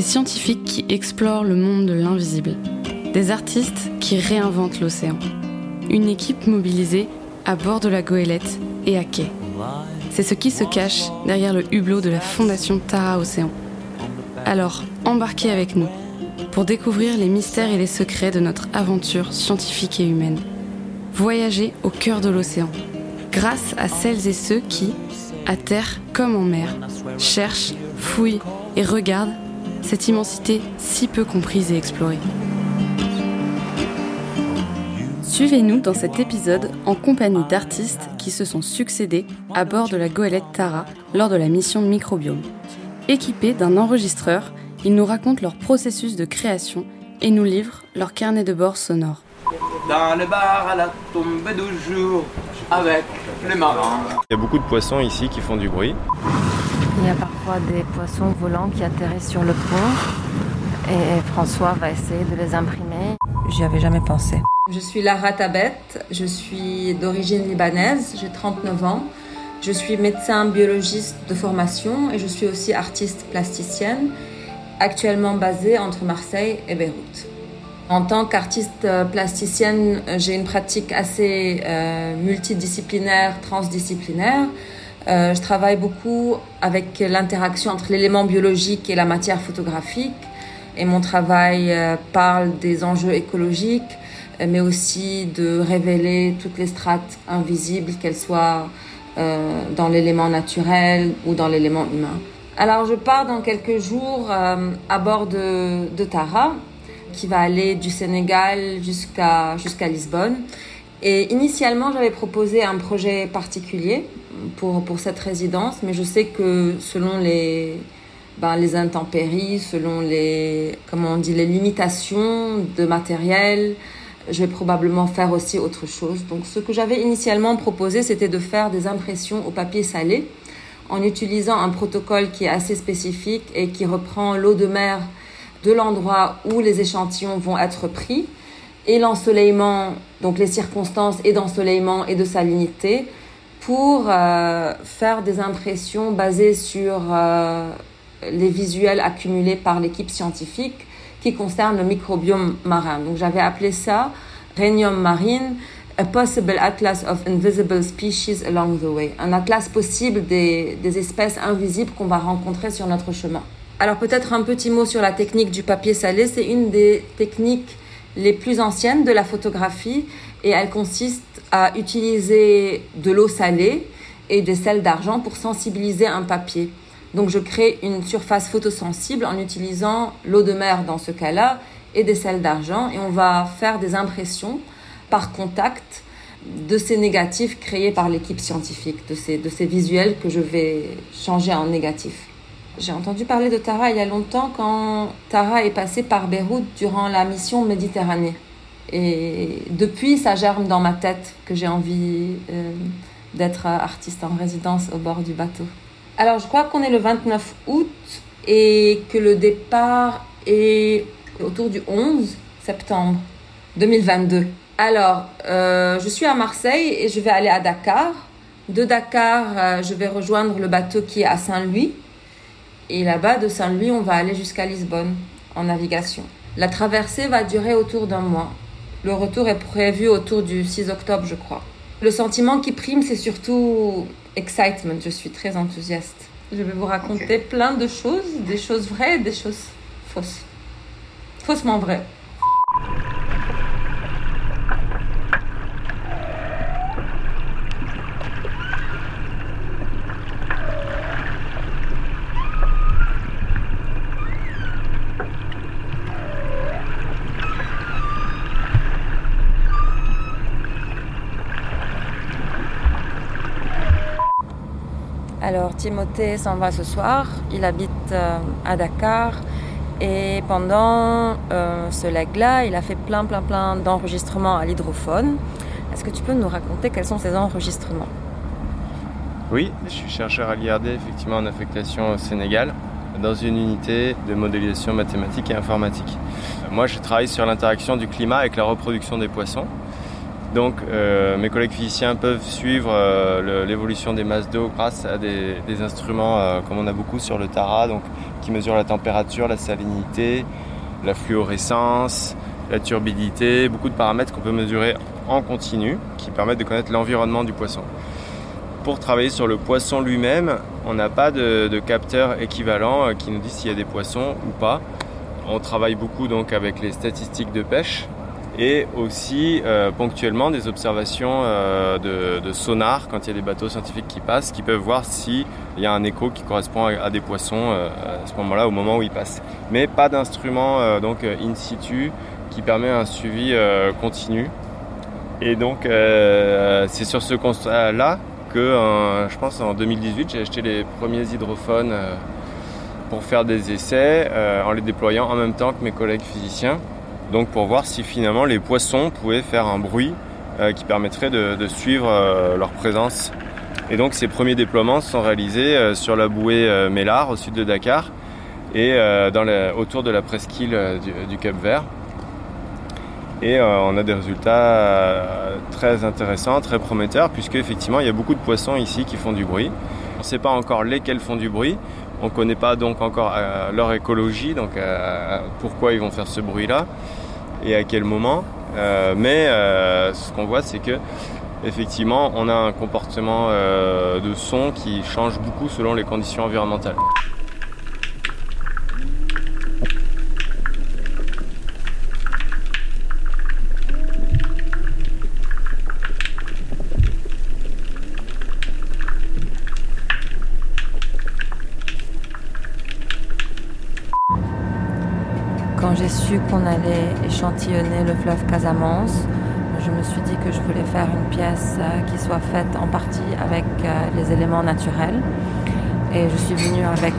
scientifiques qui explorent le monde de l'invisible. Des artistes qui réinventent l'océan. Une équipe mobilisée à bord de la goélette et à quai. C'est ce qui se cache derrière le hublot de la Fondation Tara Océan. Alors, embarquez avec nous pour découvrir les mystères et les secrets de notre aventure scientifique et humaine. Voyager au cœur de l'océan, grâce à celles et ceux qui, à terre comme en mer, cherchent, fouillent et regardent cette immensité si peu comprise et explorée. Suivez-nous dans cet épisode en compagnie d'artistes qui se sont succédés à bord de la goélette Tara lors de la mission Microbiome. Équipés d'un enregistreur, ils nous racontent leur processus de création et nous livrent leur carnet de bord sonore. Dans le bar à la tombée du jour, avec les marins. Il y a beaucoup de poissons ici qui font du bruit. Il y a parfois des poissons volants qui atterrissent sur le pont et François va essayer de les imprimer. J'y avais jamais pensé. Je suis Lara Tabet, je suis d'origine libanaise, j'ai 39 ans. Je suis médecin biologiste de formation et je suis aussi artiste plasticienne, actuellement basée entre Marseille et Beyrouth. En tant qu'artiste plasticienne, j'ai une pratique assez multidisciplinaire, transdisciplinaire. Je travaille beaucoup avec l'interaction entre l'élément biologique et la matière photographique. Et mon travail parle des enjeux écologiques, mais aussi de révéler toutes les strates invisibles, qu'elles soient dans l'élément naturel ou dans l'élément humain. Alors je pars dans quelques jours à bord de Tara, qui va aller du Sénégal jusqu'à Lisbonne. Et initialement, j'avais proposé un projet particulier pour cette résidence, mais je sais que selon les intempéries, selon les limitations de matériel, je vais probablement faire aussi autre chose. Donc ce que j'avais initialement proposé, c'était de faire des impressions au papier salé en utilisant un protocole qui est assez spécifique et qui reprend l'eau de mer de l'endroit où les échantillons vont être pris et l'ensoleillement, donc les circonstances et d'ensoleillement et de salinité pour faire des impressions basées sur les visuels accumulés par l'équipe scientifique qui concernent le microbiome marin. Donc j'avais appelé ça Rhénium marine, a possible atlas of invisible species along the way. Un atlas possible des espèces invisibles qu'on va rencontrer sur notre chemin. Alors peut-être un petit mot sur la technique du papier salé. C'est une des techniques les plus anciennes de la photographie et elle consiste à utiliser de l'eau salée et des sels d'argent pour sensibiliser un papier. Donc je crée une surface photosensible en utilisant l'eau de mer dans ce cas-là et des sels d'argent et on va faire des impressions par contact de ces négatifs créés par l'équipe scientifique, de ces visuels que je vais changer en négatifs. J'ai entendu parler de Tara il y a longtemps quand Tara est passée par Beyrouth durant la mission Méditerranée. Et depuis, ça germe dans ma tête que j'ai envie d'être artiste en résidence au bord du bateau. Alors, je crois qu'on est le 29 août et que le départ est autour du 11 septembre 2022. Alors, je suis à Marseille et je vais aller à Dakar. De Dakar, je vais rejoindre le bateau qui est à Saint-Louis. Et là-bas, de Saint-Louis, on va aller jusqu'à Lisbonne en navigation. La traversée va durer autour d'un mois. Le retour est prévu autour du 6 octobre, je crois. Le sentiment qui prime, c'est surtout excitement. Je suis très enthousiaste. Je vais vous raconter plein de choses, des choses vraies et des choses fausses. Faussement vraies. Alors Timothée s'en va ce soir, il habite à Dakar et pendant ce leg-là, il a fait plein d'enregistrements à l'hydrophone. Est-ce que tu peux nous raconter quels sont ces enregistrements ? Oui, je suis chercheur à l'IRD, effectivement en affectation au Sénégal, dans une unité de modélisation mathématique et informatique. Moi, je travaille sur l'interaction du climat avec la reproduction des poissons. Donc mes collègues physiciens peuvent suivre l'évolution des masses d'eau grâce à des instruments comme on a beaucoup sur le Tara, donc, qui mesurent la température, la salinité, la fluorescence, la turbidité, beaucoup de paramètres qu'on peut mesurer en continu qui permettent de connaître l'environnement du poisson. Pour travailler sur le poisson lui-même, on n'a pas de capteur équivalent qui nous dit s'il y a des poissons ou pas. On travaille beaucoup donc avec les statistiques de pêche et aussi ponctuellement des observations de sonar quand il y a des bateaux scientifiques qui passent, qui peuvent voir s'il y a un écho qui correspond à des poissons à ce moment-là, au moment où ils passent. Mais pas d'instrument donc in situ qui permet un suivi continu. Et donc c'est sur ce constat-là que je pense en 2018 j'ai acheté les premiers hydrophones pour faire des essais en les déployant en même temps que mes collègues physiciens, donc pour voir si finalement les poissons pouvaient faire un bruit qui permettrait de suivre leur présence. Et donc ces premiers déploiements sont réalisés sur la bouée Mélard au sud de Dakar et autour de la presqu'île du Cap-Vert. Et on a des résultats très intéressants, très prometteurs, puisque effectivement il y a beaucoup de poissons ici qui font du bruit. On ne sait pas encore lesquels font du bruit, on ne connaît pas donc encore leur écologie, donc pourquoi ils vont faire ce bruit-là et à quel moment. Mais ce qu'on voit, c'est que effectivement on a un comportement de son qui change beaucoup selon les conditions environnementales. Quand j'ai su qu'on allait échantillonner le fleuve Casamance, je me suis dit que je voulais faire une pièce qui soit faite en partie avec les éléments naturels. Et je suis venue avec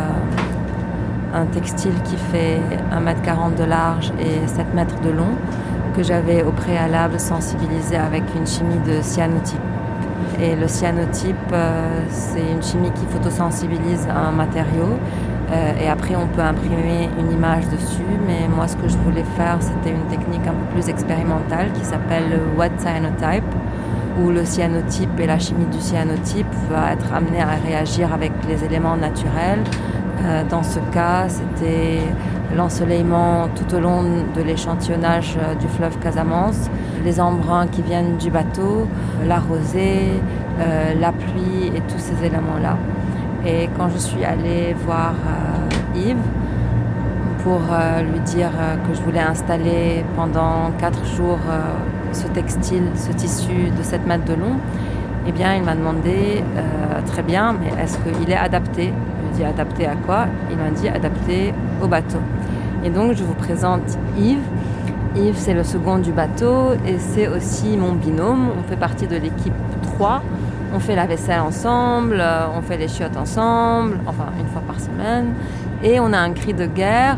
un textile qui fait 1,40 m de large et 7 m de long, que j'avais au préalable sensibilisé avec une chimie de cyanotype. Et le cyanotype, c'est une chimie qui photosensibilise un matériau. Et après, on peut imprimer une image dessus. Mais moi, ce que je voulais faire, c'était une technique un peu plus expérimentale qui s'appelle le wet cyanotype, où le cyanotype et la chimie du cyanotype va être amenés à réagir avec les éléments naturels. Dans ce cas, c'était l'ensoleillement tout au long de l'échantillonnage du fleuve Casamance, les embruns qui viennent du bateau, la rosée, la pluie et tous ces éléments-là. Et quand je suis allée voir Yves pour lui dire que je voulais installer pendant 4 jours ce textile, ce tissu de 7 mètres de long, eh bien il m'a demandé très bien, mais est-ce qu'il est adapté ? Je lui ai dit adapté à quoi ? Il m'a dit adapté au bateau. Et donc je vous présente Yves. Yves, c'est le second du bateau et c'est aussi mon binôme. On fait partie de l'équipe 3. On fait la vaisselle ensemble, on fait les chiottes ensemble, enfin une fois par semaine. Et on a un cri de guerre.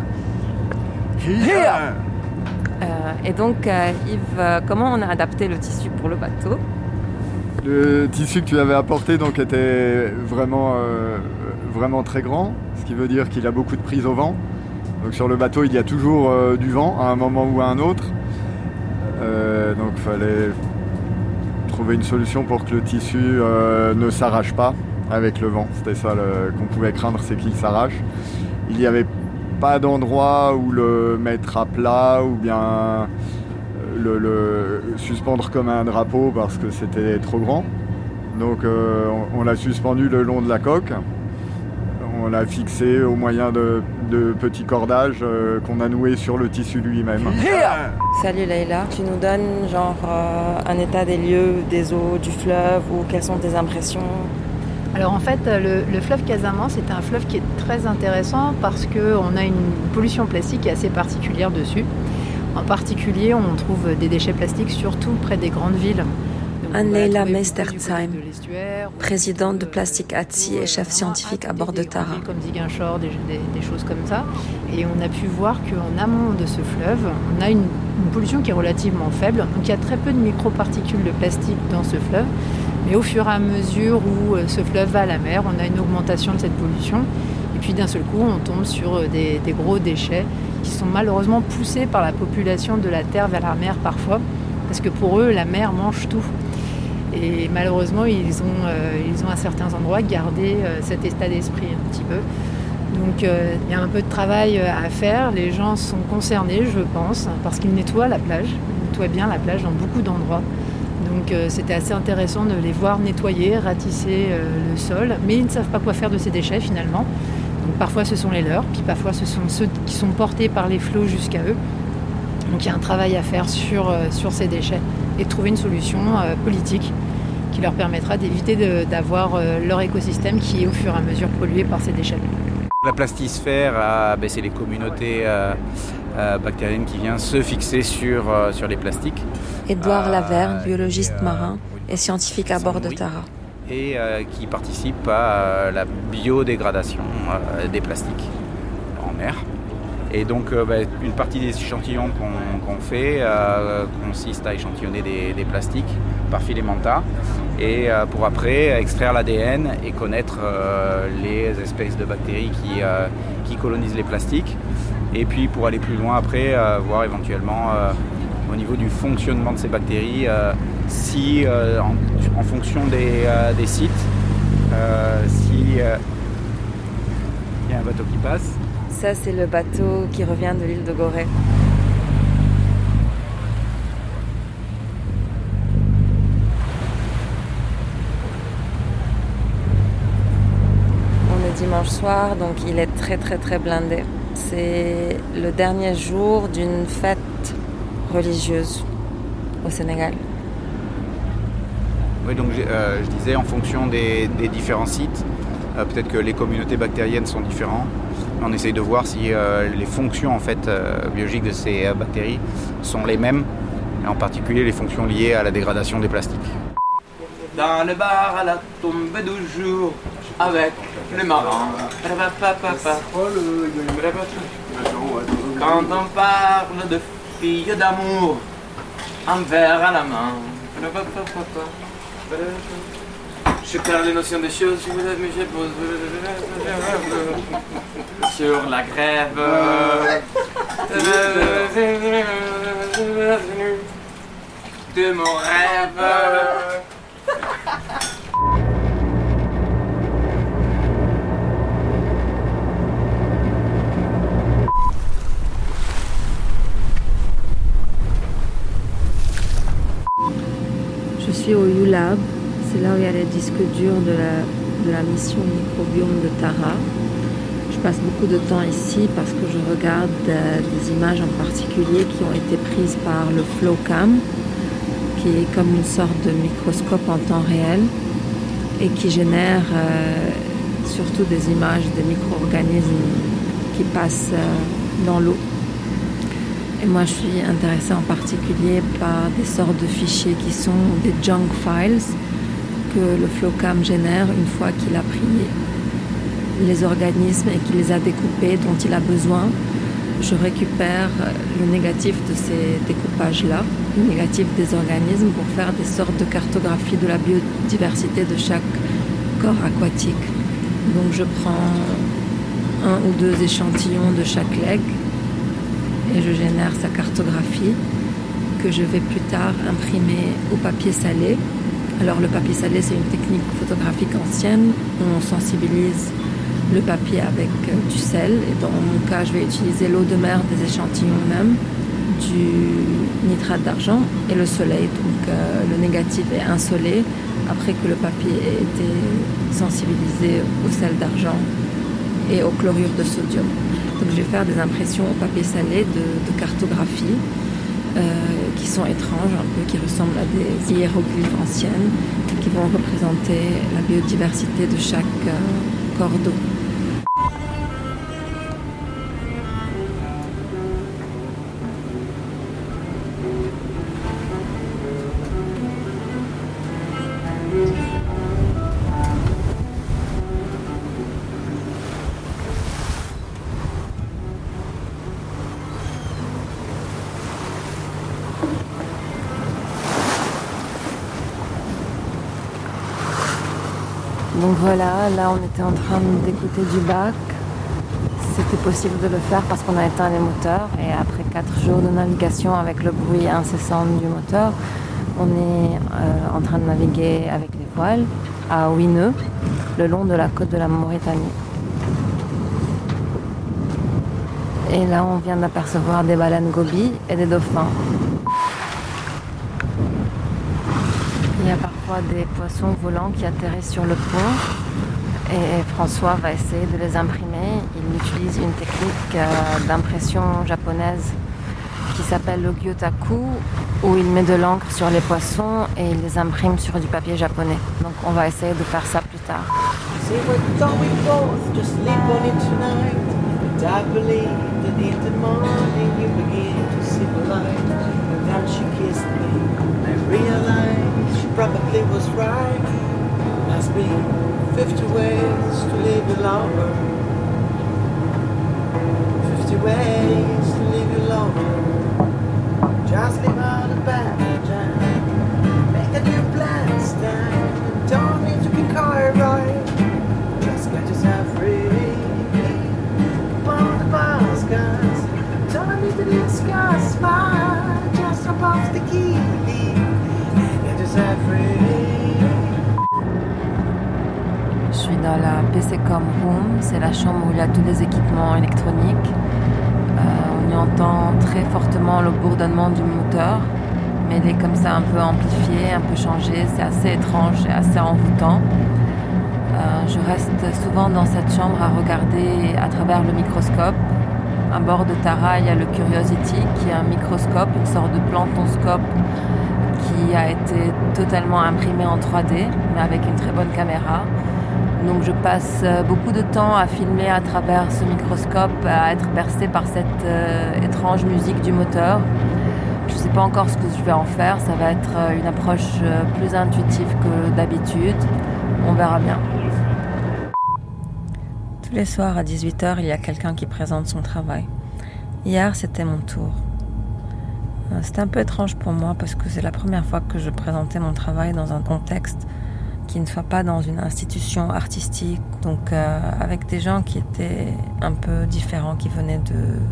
Here ! Et donc, Yves, comment on a adapté le tissu pour le bateau ? Le tissu que tu avais apporté donc, était vraiment très grand, ce qui veut dire qu'il a beaucoup de prise au vent. Donc sur le bateau, il y a toujours du vent à un moment ou à un autre. Donc il fallait trouver une solution pour que le tissu ne s'arrache pas avec le vent. C'était ça qu'on pouvait craindre, c'est qu'il s'arrache. Il n'y avait pas d'endroit où le mettre à plat ou bien le suspendre comme un drapeau parce que c'était trop grand. Donc on l'a suspendu le long de la coque. On l'a fixé au moyen de petits cordages qu'on a noués sur le tissu lui-même. Salut Leïla, tu nous donnes un état des lieux, des eaux, du fleuve ou quelles sont tes impressions ? Alors en fait, le fleuve Casamance est un fleuve qui est très intéressant parce qu'on a une pollution plastique assez particulière dessus. En particulier, on trouve des déchets plastiques surtout près des grandes villes. Anne-Leïla Meistersheim, présidente de Plastic at Sea et chef scientifique à bord de Tara. Comme Ziguinchor, des choses comme ça. Et on a pu voir qu'en amont de ce fleuve, on a une pollution qui est relativement faible. Donc il y a très peu de microparticules de plastique dans ce fleuve. Mais au fur et à mesure où ce fleuve va à la mer, on a une augmentation de cette pollution. Et puis d'un seul coup, on tombe sur des gros déchets qui sont malheureusement poussés par la population de la terre vers la mer parfois, parce que pour eux, la mer mange tout. Et malheureusement, ils ont à certains endroits gardé cet état d'esprit un petit peu. Donc il y a un peu de travail à faire. Les gens sont concernés, je pense, parce qu'ils nettoient la plage. Ils nettoient bien la plage dans beaucoup d'endroits. Donc c'était assez intéressant de les voir nettoyer, ratisser le sol. Mais ils ne savent pas quoi faire de ces déchets finalement. Donc parfois ce sont les leurs, puis parfois ce sont ceux qui sont portés par les flots jusqu'à eux. Donc il y a un travail à faire sur ces déchets et de trouver une solution politique qui leur permettra d'éviter d'avoir leur écosystème qui est au fur et à mesure pollué par ces déchets. La plastisphère, c'est les communautés bactériennes qui viennent se fixer sur les plastiques. Édouard Laverne, biologiste marin et scientifique à bord de Tara. Et qui participent à la biodégradation des plastiques en mer. Et donc une partie des échantillons qu'on fait consiste à échantillonner des plastiques par filamenta et pour après extraire l'ADN et connaître les espèces de bactéries qui colonisent les plastiques. Et puis pour aller plus loin après, voir éventuellement au niveau du fonctionnement de ces bactéries, si en fonction des sites, si il y a un bateau qui passe. Ça, c'est le bateau qui revient de l'île de Gorée. On est dimanche soir, donc il est très très très blindé. C'est le dernier jour d'une fête religieuse au Sénégal. Oui, donc je disais en fonction des différents sites, peut-être que les communautés bactériennes sont différentes. On essaye de voir si les fonctions en fait, biologiques de ces bactéries sont les mêmes, et en particulier les fonctions liées à la dégradation des plastiques. Dans le bar à la tombée du jour, avec le marin. Quand on parle de filles d'amour, un verre à la main. Je perds les notions des choses, mais je pose sur la grève de mon rêve. Je suis au ULab, c'est là où il y a les disques durs de la mission microbiome de Tara. Je passe beaucoup de temps ici parce que je regarde des images en particulier qui ont été prises par le FlowCam, qui est comme une sorte de microscope en temps réel et qui génère surtout des images des micro-organismes qui passent dans l'eau. Et moi, je suis intéressée en particulier par des sortes de fichiers qui sont des junk files que le FlowCam génère une fois qu'il a pris les organismes et qu'il les a découpés dont il a besoin. Je récupère le négatif de ces découpages-là, le négatif des organismes, pour faire des sortes de cartographie de la biodiversité de chaque corps aquatique. Donc je prends 1 ou 2 échantillons de chaque legs et je génère sa cartographie que je vais plus tard imprimer au papier salé. Alors le papier salé, c'est une technique photographique ancienne où on sensibilise le papier avec du sel. Et dans mon cas, je vais utiliser l'eau de mer des échantillons même, du nitrate d'argent et le soleil. Donc le négatif est insolé après que le papier ait été sensibilisé au sel d'argent et au chlorure de sodium. Donc je vais faire des impressions au papier salé de cartographie qui sont étranges, un peu qui ressemblent à des hiéroglyphes anciennes qui vont représenter la biodiversité de chaque corps d'eau. Donc voilà, là on était en train d'écouter du bac. C'était possible de le faire parce qu'on a éteint les moteurs et après 4 jours de navigation avec le bruit incessant du moteur, on est en train de naviguer avec les voiles à 8 nœuds le long de la côte de la Mauritanie. Et là, on vient d'apercevoir des baleines gobies et des dauphins. Il y a parfois des poissons volants qui atterrissent sur le pont et François va essayer de les imprimer. Il utilise une technique d'impression japonaise qui s'appelle le gyotaku, où il met de l'encre sur les poissons et il les imprime sur du papier japonais. Donc on va essayer de faire ça plus tard. Probably was right. Must be 50 ways to live you longer. 50 ways to live you longer. Just live out of bed, make a new plan, stand. Don't need to be car right. Just get yourself free. Upon the bus, guys. Don't need to discuss, but just above the key. Je suis dans la PCcom Room, c'est la chambre où il y a tous les équipements électroniques. On y entend très fortement le bourdonnement du moteur, mais il est comme ça un peu amplifié, un peu changé, c'est assez étrange et assez envoûtant. Je reste souvent dans cette chambre à regarder à travers le microscope. À bord de Tara, il y a le Curiosity qui est un microscope, une sorte de plantonscope qui a été totalement imprimé en 3D, mais avec une très bonne caméra. Donc je passe beaucoup de temps à filmer à travers ce microscope, à être bercé par cette étrange musique du moteur. Je ne sais pas encore ce que je vais en faire, ça va être une approche plus intuitive que d'habitude. On verra bien. Tous les soirs à 18h, il y a quelqu'un qui présente son travail. Hier, c'était mon tour. C'était un peu étrange pour moi parce que c'est la première fois que je présentais mon travail dans un contexte qui ne soit pas dans une institution artistique, donc avec des gens qui étaient un peu différents, qui venaient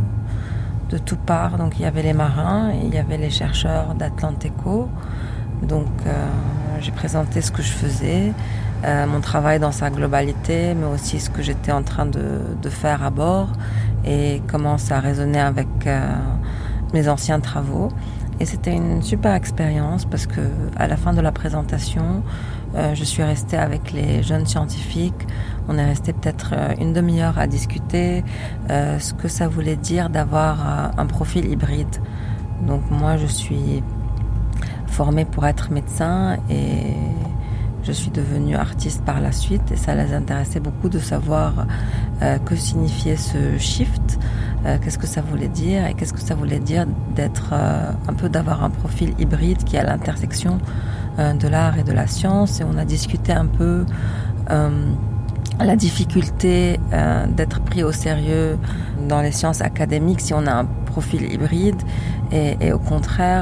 de tout part. Donc il y avait les marins et il y avait les chercheurs d'Atlanteco. Donc j'ai présenté ce que je faisais, mon travail dans sa globalité, mais aussi ce que j'étais en train de faire à bord et comment ça résonnait avec mes anciens travaux. Et c'était une super expérience parce que à la fin de la présentation, je suis restée avec les jeunes scientifiques. On est resté peut-être une demi-heure à discuter ce que ça voulait dire d'avoir un profil hybride. Donc moi, je suis formée pour être médecin et je suis devenue artiste par la suite et ça les intéressait beaucoup de savoir que signifiait ce shift, qu'est-ce que ça voulait dire et qu'est-ce que ça voulait dire d'être d'avoir un profil hybride qui est à l'intersection de l'art et de la science. Et on a discuté un peu la difficulté d'être pris au sérieux dans les sciences académiques si on a un profil hybride et au contraire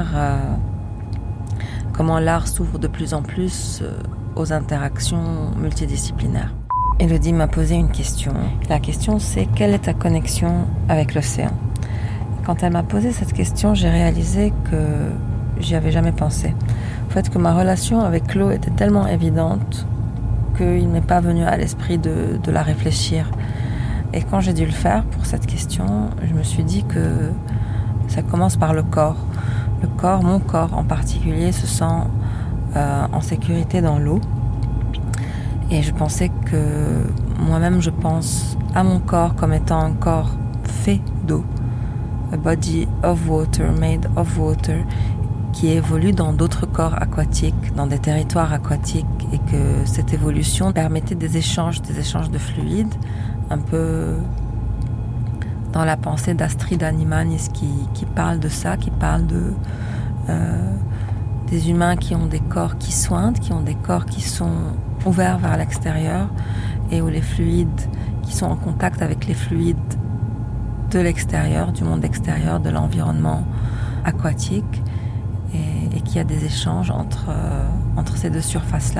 comment l'art s'ouvre de plus en plus aux interactions multidisciplinaires. Elodie m'a posé une question. La question, c'est quelle est ta connexion avec l'océan ? Quand elle m'a posé cette question, j'ai réalisé que j'y avais jamais pensé. En fait, que ma relation avec l'eau était tellement évidente qu'il ne m'est pas venu à l'esprit de la réfléchir. Et quand j'ai dû le faire pour cette question, je me suis dit que ça commence par le corps. Le corps, mon corps en particulier, se sent en sécurité dans l'eau. Et je pensais que moi-même, je pense à mon corps comme étant un corps fait d'eau. A body of water, made of water, qui évolue dans d'autres corps aquatiques, dans des territoires aquatiques, et que cette évolution permettait des échanges de fluides, un peu dans la pensée d'Astrid Animanis qui parle de ça, qui parle des humains qui ont des corps qui sointent, qui ont des corps qui sont ouverts vers l'extérieur et où les fluides qui sont en contact avec les fluides de l'extérieur, du monde extérieur, de l'environnement aquatique et qu'il y a des échanges entre ces deux surfaces-là.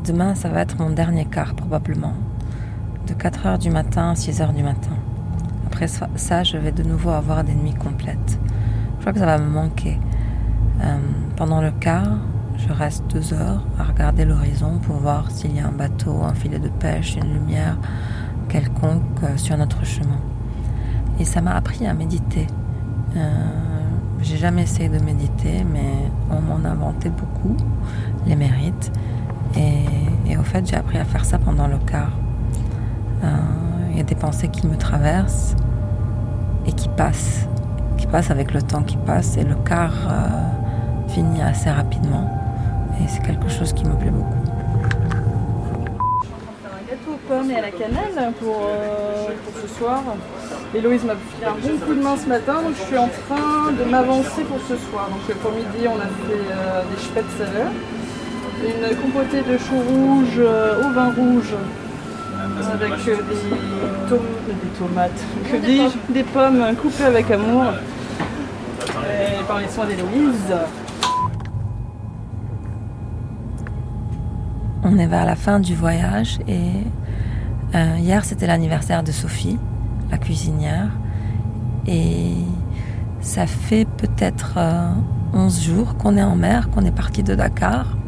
demain, ça va être mon dernier quart probablement. De 4h du matin à 6h du matin. Après ça, je vais de nouveau avoir des nuits complètes. Je crois que ça va me manquer. Pendant le quart, je reste 2 heures à regarder l'horizon pour voir s'il y a un bateau, un filet de pêche, une lumière quelconque sur notre chemin. Et ça m'a appris à méditer. J'ai jamais essayé de méditer, mais on m'en a inventé beaucoup, les mérites. Et au fait, j'ai appris à faire ça pendant le quart. Il y a des pensées qui me traversent et qui passent avec le temps qui passe. Et le quart finit assez rapidement. Et c'est quelque chose qui me plaît beaucoup. Un gâteau aux pommes et à la cannelle pour ce soir. Héloïse m'a filé un bon coup de main ce matin, donc je suis en train de m'avancer pour ce soir. Donc pour midi, on a fait des spätzle, une compotée de choux rouges au vin rouge avec des pommes coupées avec amour et par les soins d'Héloïse. On est vers la fin du voyage et hier c'était l'anniversaire de Sophie, la cuisinière, et ça fait peut-être 11 jours qu'on est en mer, qu'on est parti de Dakar,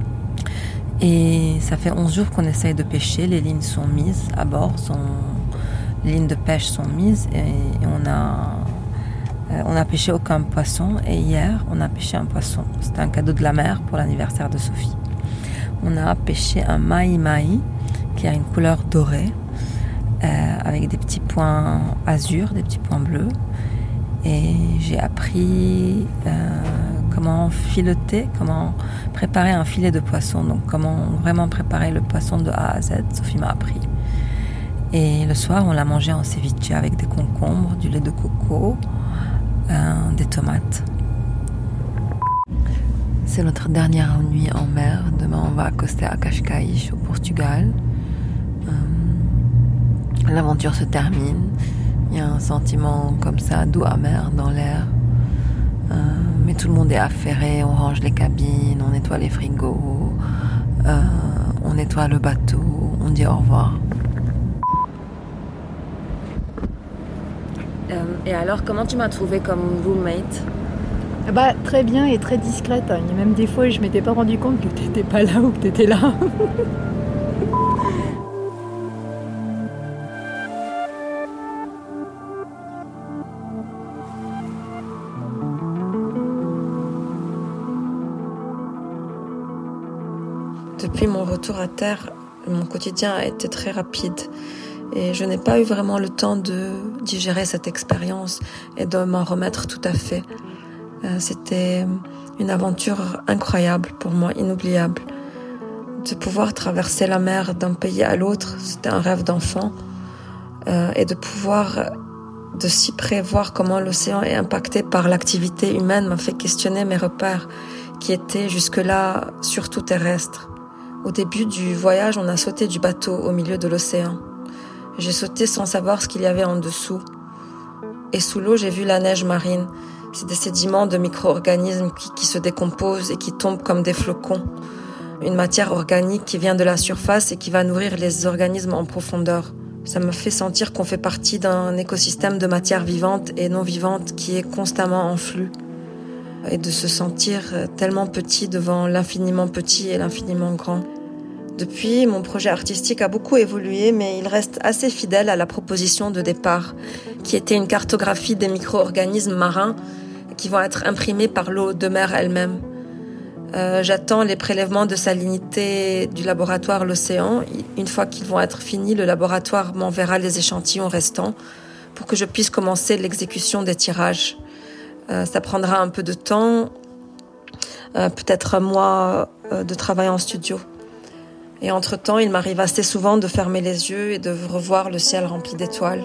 et ça fait 11 jours qu'on essaye de pêcher, les lignes sont mises à bord, les lignes de pêche sont mises, et on a pêché aucun poisson, et hier on a pêché un poisson. C'était un cadeau de la mer pour l'anniversaire de Sophie. On a pêché un mahi-mahi qui a une couleur dorée avec des petits points azur, des petits points bleus. Et j'ai appris comment fileter, comment préparer un filet de poisson. Donc comment vraiment préparer le poisson de A à Z. Sophie m'a appris. Et le soir, on l'a mangé en ceviche avec des concombres, du lait de coco, des tomates. C'est notre dernière nuit en mer. Demain, on va accoster à Cascais, au Portugal. L'aventure se termine. Il y a un sentiment comme ça, doux amer dans l'air. Mais tout le monde est affairé. On range les cabines, on nettoie les frigos, on nettoie le bateau, on dit au revoir. Et alors, comment tu m'as trouvé comme roommate ? Très bien et très discrète. Il y a même des fois où je m'étais pas rendu compte que t'étais pas là ou que t'étais là. Depuis mon retour à terre, mon quotidien a été très rapide. Et je n'ai pas eu vraiment le temps de digérer cette expérience et de m'en remettre tout à fait. C'était une aventure incroyable pour moi, inoubliable. De pouvoir traverser la mer d'un pays à l'autre, c'était un rêve d'enfant. Et de pouvoir de si près voir comment l'océan est impacté par l'activité humaine m'a fait questionner mes repères, qui étaient jusque-là surtout terrestres. Au début du voyage, on a sauté du bateau au milieu de l'océan. J'ai sauté sans savoir ce qu'il y avait en dessous. Et sous l'eau, j'ai vu la neige marine. C'est des sédiments de micro-organismes qui se décomposent et qui tombent comme des flocons. Une matière organique qui vient de la surface et qui va nourrir les organismes en profondeur. Ça me fait sentir qu'on fait partie d'un écosystème de matière vivante et non vivante qui est constamment en flux. Et de se sentir tellement petit devant l'infiniment petit et l'infiniment grand. Depuis, mon projet artistique a beaucoup évolué, mais il reste assez fidèle à la proposition de départ, qui était une cartographie des micro-organismes marins qui vont être imprimés par l'eau de mer elle-même. J'attends les prélèvements de salinité du laboratoire L'Océan. Une fois qu'ils vont être finis, le laboratoire m'enverra les échantillons restants pour que je puisse commencer l'exécution des tirages. Ça prendra un peu de temps, peut-être un mois de travail en studio. Et entre-temps, il m'arrive assez souvent de fermer les yeux et de revoir le ciel rempli d'étoiles.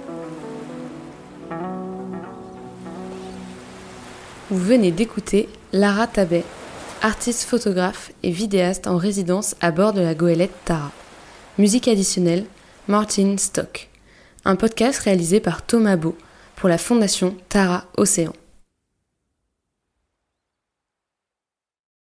Vous venez d'écouter Lara Tabet, artiste photographe et vidéaste en résidence à bord de la goélette Tara. Musique additionnelle, Martin Stock. Un podcast réalisé par Thomas Beau pour la fondation Tara Océan.